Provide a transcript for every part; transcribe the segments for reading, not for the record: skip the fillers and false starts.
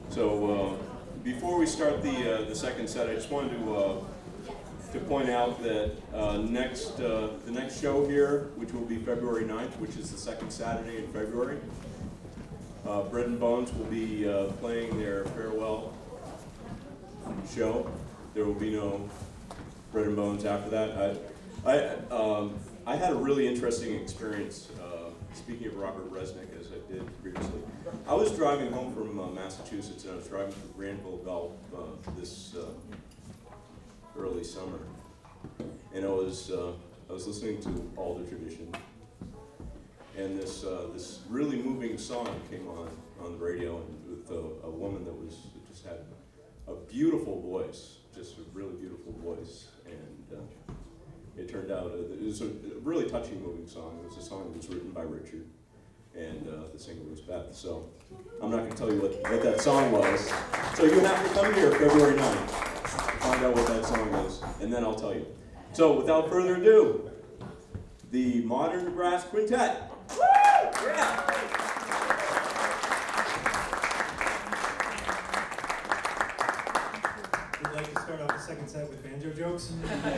So before we start the second set, I just wanted to point out that the next show here, which will be February 9th, which is the second Saturday in February, Bread and Bones will be playing their farewell show. There will be no Bread and Bones after that. I had a really interesting experience, speaking of Robert Resnick, as I did previously. I was driving home from Massachusetts, and I was driving through Granville Gulf this early summer, and I was listening to Alder Tradition, and this really moving song came on the radio, and with a woman that just had a beautiful voice, just a really beautiful voice, and it turned out it was a really touching, moving song. It was a song that was written by Richard, and the singer was Beth. So I'm not going to tell you what that song was. So you have to come here February 9th, find out what that song is, and then I'll tell you. So without further ado, the Modern Brass Quintet. Woo! Yeah! We'd like to start off the second set with banjo jokes.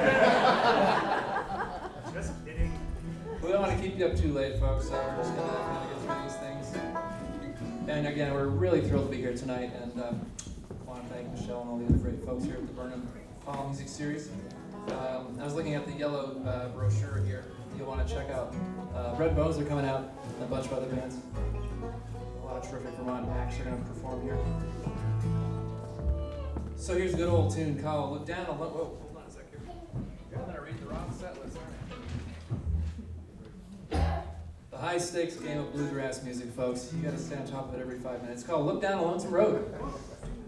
Just kidding. We don't want to keep you up too late, folks, so we're just going to kind of get through these things. And again, we're really thrilled to be here tonight, and want to thank Michelle and all the other great folks here at the Burnham Hall Music Series. I was looking at the yellow brochure here. You'll want to check out Red Bones are coming out, and a bunch of other bands. A lot of terrific Vermont acts are going to perform here. So here's a good old tune called Look Down. Whoa, hold on a sec here. I'm going to read the wrong set list, aren't I? The high stakes game of bluegrass music, folks. You got to stay on top of it every 5 minutes. It's called Look Down a Lonesome Road.